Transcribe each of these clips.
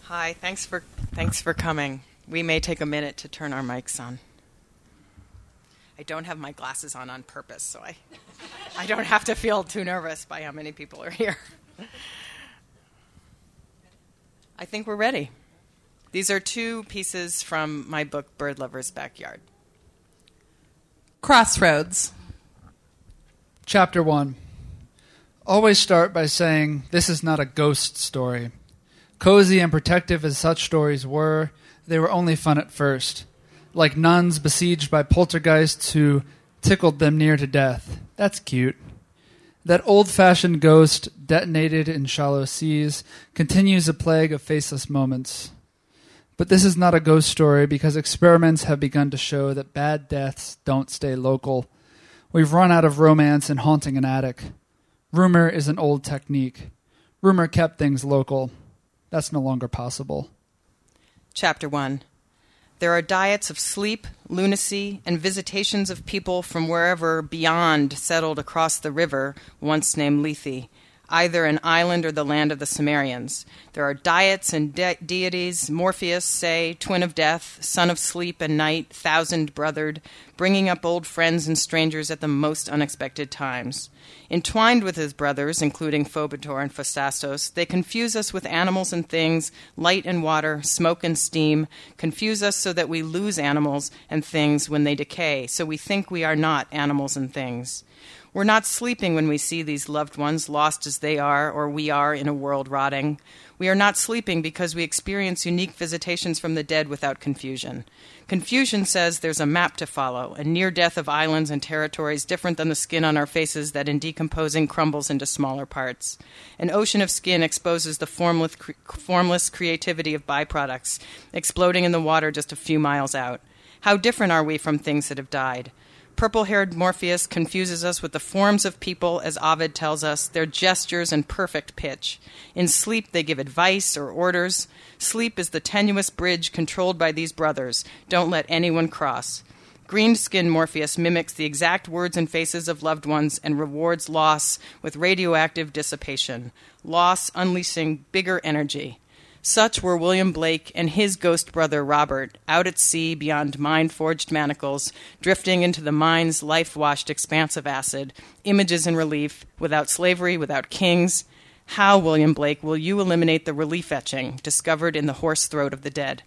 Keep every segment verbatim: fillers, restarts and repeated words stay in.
Hi, thanks for thanks for coming. We may take a minute to turn our mics on. I don't have my glasses on on purpose, so I I don't have to feel too nervous by how many people are here. I think we're ready. These are two pieces from my book, Bird Lover's Backyard. Crossroads. Chapter one. Always start by saying, this is not a ghost story. Cozy and protective as such stories were, they were only fun at first. Like nuns besieged by poltergeists who tickled them near to death. That's cute. That old-fashioned ghost, detonated in shallow seas, continues a plague of faceless moments. But this is not a ghost story because experiments have begun to show that bad deaths don't stay local. We've run out of romance in haunting an attic. Rumor is an old technique. Rumor kept things local. That's no longer possible. Chapter one. There are diets of sleep, lunacy, and visitations of people from wherever beyond settled across the river, once named Lethe, either an island or the land of the Sumerians. There are diets and de- deities, Morpheus, say, twin of death, son of sleep and night, thousand-brothered, bringing up old friends and strangers at the most unexpected times. Entwined with his brothers, including Phobator and Phostastos, they confuse us with animals and things, light and water, smoke and steam, confuse us so that we lose animals and things when they decay, so we think we are not animals and things. We're not sleeping when we see these loved ones lost as they are, or we are in a world rotting. We are not sleeping because we experience unique visitations from the dead without confusion. Confusion says there's a map to follow, a near death of islands and territories different than the skin on our faces that in decomposing crumbles into smaller parts. An ocean of skin exposes the formless, cre- formless creativity of byproducts, exploding in the water just a few miles out. How different are we from things that have died? Purple-haired Morpheus confuses us with the forms of people, as Ovid tells us, their gestures and perfect pitch. In sleep, they give advice or orders. Sleep is the tenuous bridge controlled by these brothers. Don't let anyone cross. Green-skinned Morpheus mimics the exact words and faces of loved ones and rewards loss with radioactive dissipation. Loss unleashing bigger energy. Such were William Blake and his ghost brother Robert, out at sea beyond mind-forged manacles, drifting into the mind's life-washed expanse of acid, images in relief, without slavery, without kings. How, William Blake, will you eliminate the relief etching discovered in the hoarse throat of the dead?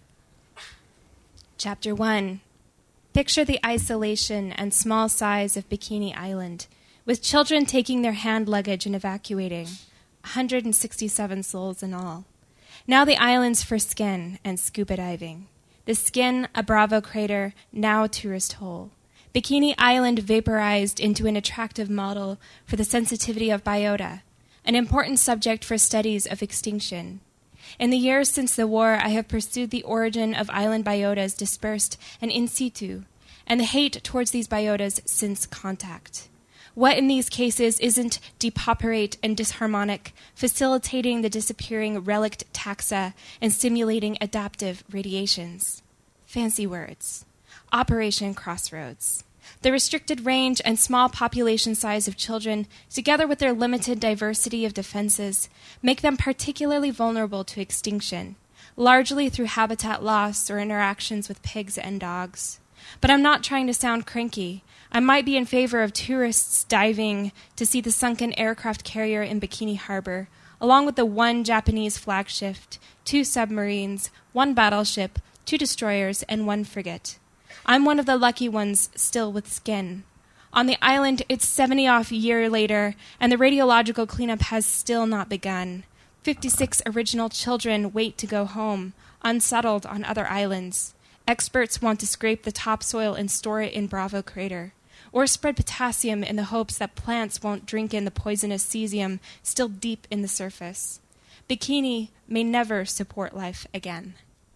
Chapter one. Picture the isolation and small size of Bikini Island, with children taking their hand luggage and evacuating, one hundred sixty-seven souls in all. Now the island's for skin and scuba diving. The skin, a Bravo crater, now tourist hole. Bikini Island vaporized into an attractive model for the sensitivity of biota, an important subject for studies of extinction. In the years since the war, I have pursued the origin of island biotas dispersed and in situ, and the hate towards these biotas since contact. What in these cases isn't depauperate and disharmonic, facilitating the disappearing relict taxa and stimulating adaptive radiations? Fancy words. Operation Crossroads. The restricted range and small population size of children, together with their limited diversity of defenses, make them particularly vulnerable to extinction, largely through habitat loss or interactions with pigs and dogs. But I'm not trying to sound cranky. I might be in favor of tourists diving to see the sunken aircraft carrier in Bikini Harbor, along with the one Japanese flagship, two submarines, one battleship, two destroyers, and one frigate. I'm one of the lucky ones still with skin. On the island, it's seventy-off a year later, and the radiological cleanup has still not begun. fifty-six original children wait to go home, unsettled on other islands. Experts want to scrape the topsoil and store it in Bravo Crater, or spread potassium in the hopes that plants won't drink in the poisonous cesium still deep in the surface. Bikini may never support life again.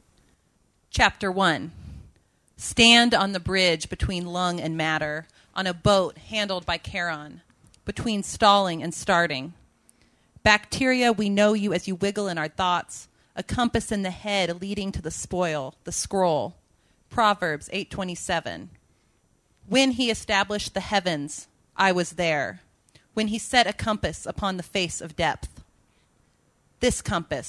Chapter one. Stand on the bridge between lung and matter, on a boat handled by Charon, between stalling and starting. Bacteria, we know you as you wiggle in our thoughts, a compass in the head leading to the spoil, the scroll. Proverbs eight twenty-seven. When he established the heavens, I was there. When he set a compass upon the face of depth. This compass,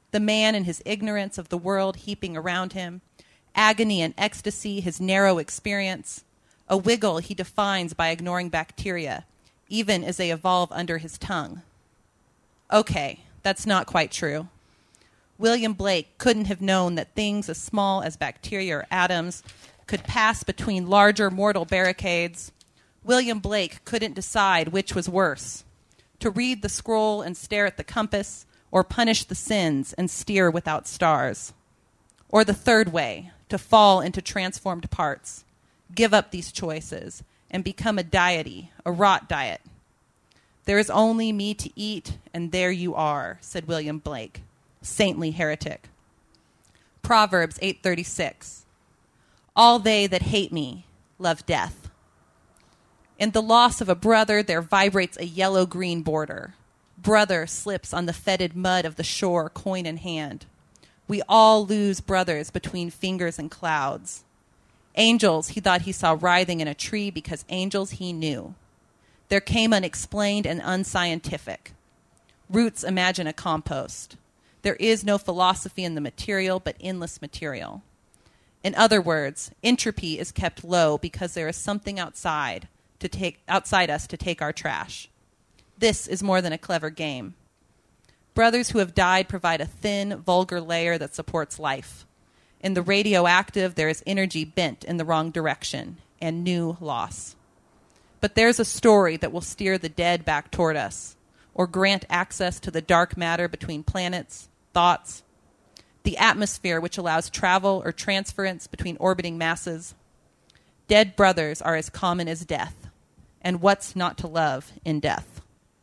The man in his ignorance of the world heaping around him, agony and ecstasy, his narrow experience, a wiggle he defines by ignoring bacteria, even as they evolve under his tongue. Okay, that's not quite true. William Blake couldn't have known that things as small as bacteria or atoms could pass between larger mortal barricades. William Blake couldn't decide which was worse, to read the scroll and stare at the compass, or punish the sins and steer without stars. Or the third way, to fall into transformed parts, give up these choices, and become a deity, a rot diet. There is only me to eat, and there you are, said William Blake, saintly heretic. Proverbs eight thirty-six. All they that hate me love death. In the loss of a brother, there vibrates a yellow-green border. Brother slips on the fetid mud of the shore, coin in hand. We all lose brothers between fingers and clouds. Angels he thought he saw writhing in a tree because angels he knew. There came unexplained and unscientific. Roots imagine a compost. There is no philosophy in the material, but endless material. In other words, entropy is kept low because there is something outside to take outside us to take our trash. This is more than a clever game. Brothers who have died provide a thin, vulgar layer that supports life. In the radioactive, there is energy bent in the wrong direction and new loss. But there's a story that will steer the dead back toward us, or grant access to the dark matter between planets, thoughts, the atmosphere which allows travel or transference between orbiting masses. Dead brothers are as common as death, and what's not to love in death?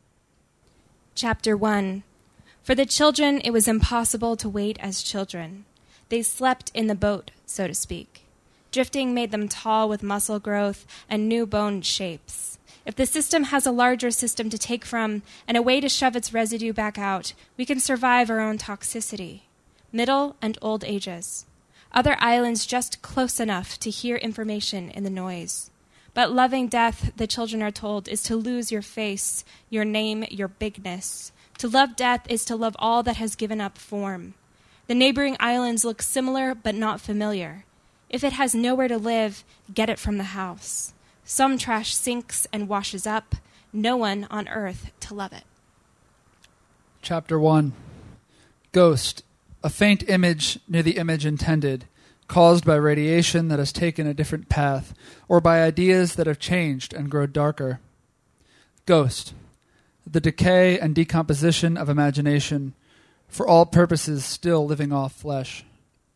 Chapter one. For the children, it was impossible to wait as children. They slept in the boat, so to speak. Drifting made them tall with muscle growth and new bone shapes. If the system has a larger system to take from and a way to shove its residue back out, we can survive our own toxicity. Middle and old ages. Other islands just close enough to hear information in the noise. But loving death, the children are told, is to lose your face, your name, your bigness. To love death is to love all that has given up form. The neighboring islands look similar but not familiar. If it has nowhere to live, get it from the house. Some trash sinks and washes up. No one on earth to love it. Chapter one. Ghost, a faint image near the image intended, caused by radiation that has taken a different path, or by ideas that have changed and grown darker. Ghost, the decay and decomposition of imagination, for all purposes still living off flesh.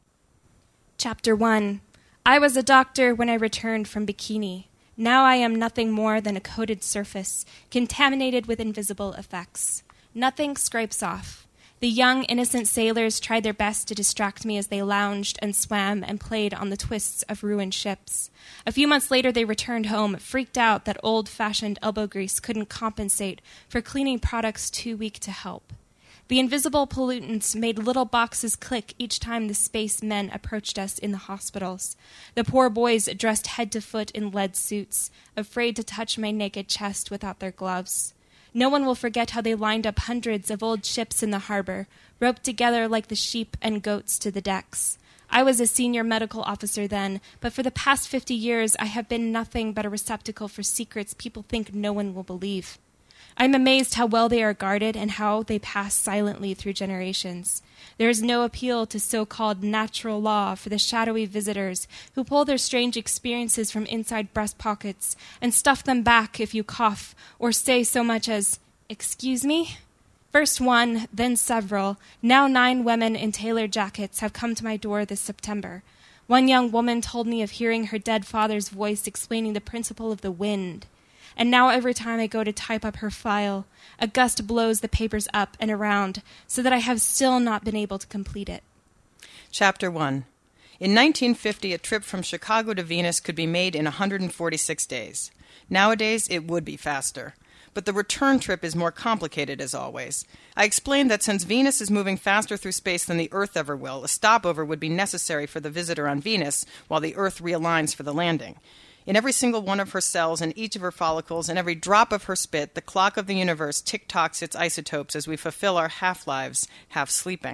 Chapter one. I was a doctor when I returned from Bikini. Now I am nothing more than a coated surface, contaminated with invisible effects. Nothing scrapes off. The young, innocent sailors tried their best to distract me as they lounged and swam and played on the twists of ruined ships. A few months later, they returned home, freaked out that old-fashioned elbow grease couldn't compensate for cleaning products too weak to help. The invisible pollutants made little boxes click each time the space men approached us in the hospitals. The poor boys dressed head to foot in lead suits, afraid to touch my naked chest without their gloves. No one will forget how they lined up hundreds of old ships in the harbor, roped together like the sheep and goats to the decks. I was a senior medical officer then, but for the past fifty years I have been nothing but a receptacle for secrets people think no one will believe. I'm amazed how well they are guarded and how they pass silently through generations. There is no appeal to so-called natural law for the shadowy visitors who pull their strange experiences from inside breast pockets and stuff them back if you cough or say so much as, "Excuse me?" First one, then several, now nine women in tailored jackets have come to my door this September. One young woman told me of hearing her dead father's voice explaining the principle of the wind. And now every time I go to type up her file, a gust blows the papers up and around so that I have still not been able to complete it. Chapter one. In nineteen fifty, a trip from Chicago to Venus could be made in one hundred forty-six days. Nowadays, it would be faster. But the return trip is more complicated, as always. I explained that since Venus is moving faster through space than the Earth ever will, a stopover would be necessary for the visitor on Venus while the Earth realigns for the landing. In every single one of her cells, in each of her follicles, in every drop of her spit, the clock of the universe tick-tocks its isotopes as we fulfill our half-lives, half-sleeping.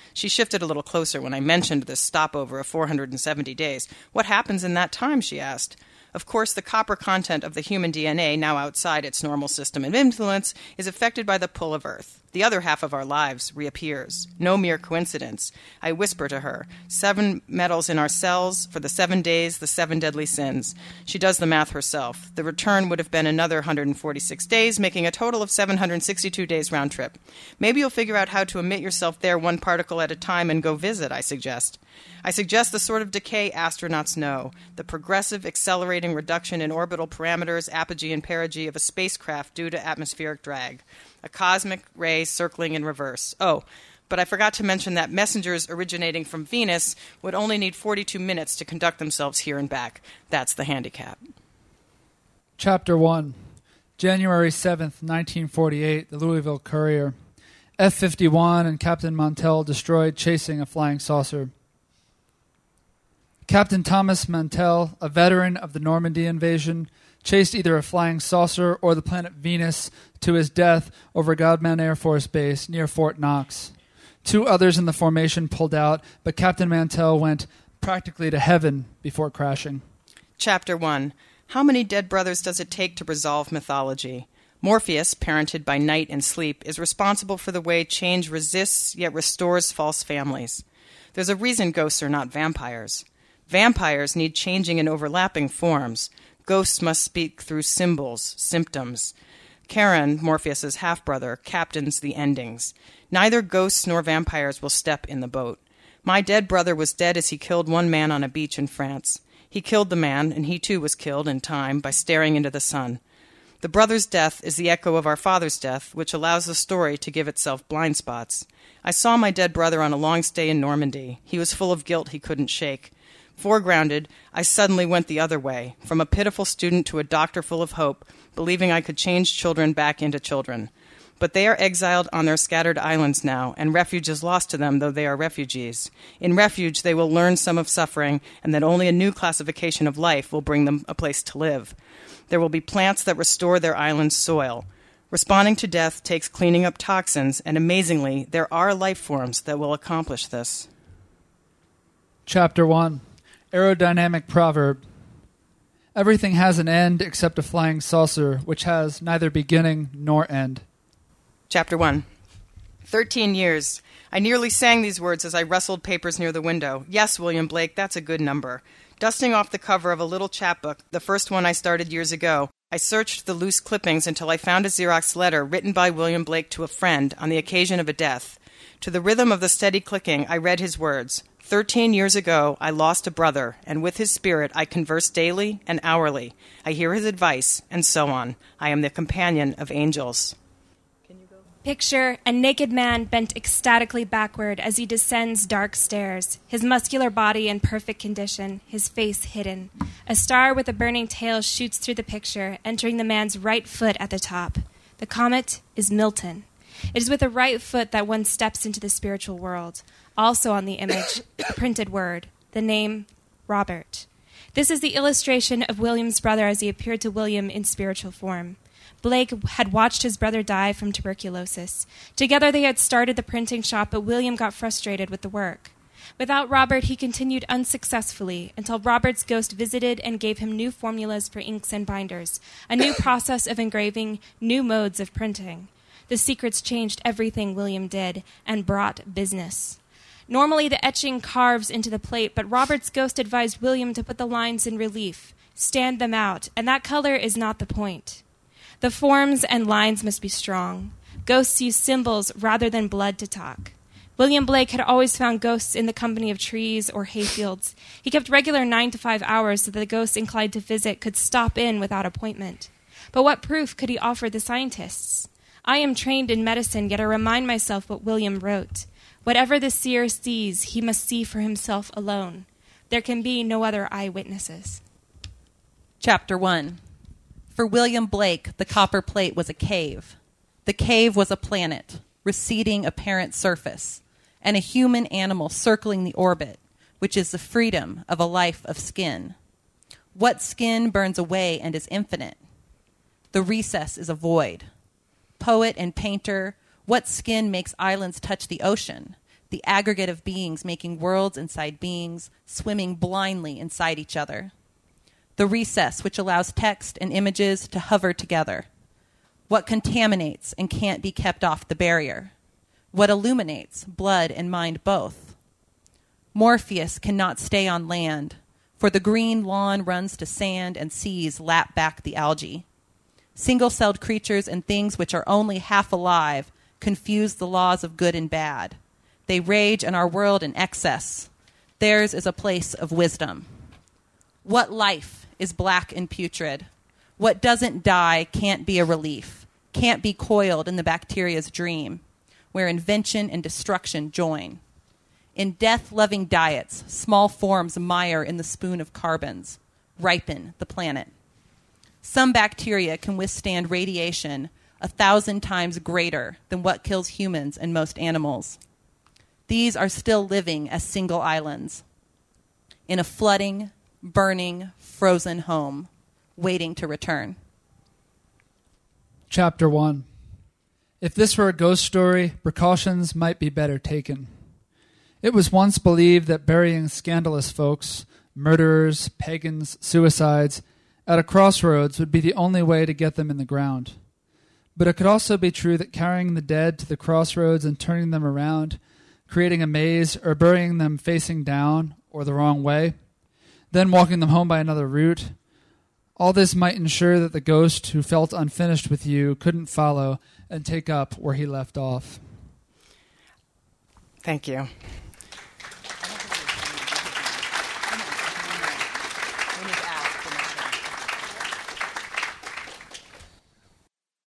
She shifted a little closer when I mentioned this stopover of four hundred seventy days. What happens in that time, she asked. Of course, the copper content of the human D N A, now outside its normal system of influence, is affected by the pull of Earth. The other half of our lives reappears. No mere coincidence. I whisper to her, seven metals in our cells for the seven days, the seven deadly sins. She does the math herself. The return would have been another one hundred forty-six days, making a total of seven hundred sixty-two days round trip. Maybe you'll figure out how to emit yourself there one particle at a time and go visit, I suggest. I suggest the sort of decay astronauts know, the progressive, accelerating reduction in orbital parameters, apogee and perigee of a spacecraft due to atmospheric drag. A cosmic ray circling in reverse. Oh, but I forgot to mention that messengers originating from Venus would only need forty-two minutes to conduct themselves here and back. That's the handicap. Chapter one. January seventh, nineteen forty-eight, the Louisville Courier. F fifty-one and Captain Mantell destroyed chasing a flying saucer. Captain Thomas Mantell, a veteran of the Normandy invasion, chased either a flying saucer or the planet Venus to his death over Godman Air Force Base near Fort Knox. Two others in the formation pulled out, but Captain Mantell went practically to heaven before crashing. Chapter one. How many dead brothers does it take to resolve mythology? Morpheus, parented by night and sleep, is responsible for the way change resists yet restores false families. There's a reason ghosts are not vampires. Vampires need changing and overlapping forms. Ghosts must speak through symbols, symptoms. Charon, Morpheus's half-brother, captains the endings. Neither ghosts nor vampires will step in the boat. My dead brother was dead as he killed one man on a beach in France. He killed the man, and he too was killed in time by staring into the sun. The brother's death is the echo of our father's death, which allows the story to give itself blind spots. I saw my dead brother on a long stay in Normandy. He was full of guilt he couldn't shake. Foregrounded, I suddenly went the other way, from a pitiful student to a doctor full of hope, believing I could change children back into children. But they are exiled on their scattered islands now, and refuge is lost to them, though they are refugees. In refuge, they will learn some of suffering, and that only a new classification of life will bring them a place to live. There will be plants that restore their island's soil. Responding to death takes cleaning up toxins, and amazingly, there are life forms that will accomplish this. Chapter one. Aerodynamic proverb. Everything has an end except a flying saucer, which has neither beginning nor end. Chapter one. Thirteen years. I nearly sang these words as I rustled papers near the window. Yes, William Blake, that's a good number. Dusting off the cover of a little chapbook, the first one I started years ago, I searched the loose clippings until I found a Xerox letter written by William Blake to a friend on the occasion of a death. To the rhythm of the steady clicking, I read his words. Thirteen years ago, I lost a brother, and with his spirit I converse daily and hourly. I hear his advice, and so on. I am the companion of angels. Picture a naked man bent ecstatically backward as he descends dark stairs, his muscular body in perfect condition, his face hidden. A star with a burning tail shoots through the picture, entering the man's right foot at the top. The comet is Milton. It is with the right foot that one steps into the spiritual world. Also on the image, a printed word, the name Robert. This is the illustration of William's brother as he appeared to William in spiritual form. Blake had watched his brother die from tuberculosis. Together they had started the printing shop, but William got frustrated with the work. Without Robert, he continued unsuccessfully until Robert's ghost visited and gave him new formulas for inks and binders, a new process of engraving, new modes of printing. The secrets changed everything William did and brought business. Normally the etching carves into the plate, but Robert's ghost advised William to put the lines in relief, stand them out, and that color is not the point. The forms and lines must be strong. Ghosts use symbols rather than blood to talk. William Blake had always found ghosts in the company of trees or hayfields. He kept regular nine to five hours so that the ghosts inclined to visit could stop in without appointment. But what proof could he offer the scientists? I am trained in medicine, yet I remind myself what William wrote. Whatever the seer sees, he must see for himself alone. There can be no other eyewitnesses. Chapter one. For William Blake, the copper plate was a cave. The cave was a planet, receding apparent surface, and a human animal circling the orbit, which is the freedom of a life of skin. What skin burns away and is infinite? The recess is a void. Poet and painter, what skin makes islands touch the ocean? the aggregate of beings making worlds inside beings, swimming blindly inside each other. The recess which allows text and images to hover together. What contaminates and can't be kept off the barrier. What illuminates blood and mind both. Morpheus cannot stay on land, for the green lawn runs to sand and seas lap back the algae. Single-celled creatures and things which are only half alive confuse the laws of good and bad. They rage in our world in excess. Theirs is a place of wisdom. What life is black and putrid? What doesn't die can't be a relief, can't be coiled in the bacteria's dream, where invention and destruction join. In death-loving diets, small forms mire in the spoon of carbons, ripen the planet. Some bacteria can withstand radiation a thousand times greater than what kills humans and most animals. These are still living as single islands in a flooding, burning, frozen home, waiting to return. Chapter one. If this were a ghost story, precautions might be better taken. It was once believed that burying scandalous folks, murderers, pagans, suicides, at a crossroads would be the only way to get them in the ground. But it could also be true that carrying the dead to the crossroads and turning them around, creating a maze, or burying them facing down or the wrong way, then walking them home by another route, all this might ensure that the ghost who felt unfinished with you couldn't follow and take up where he left off. Thank you.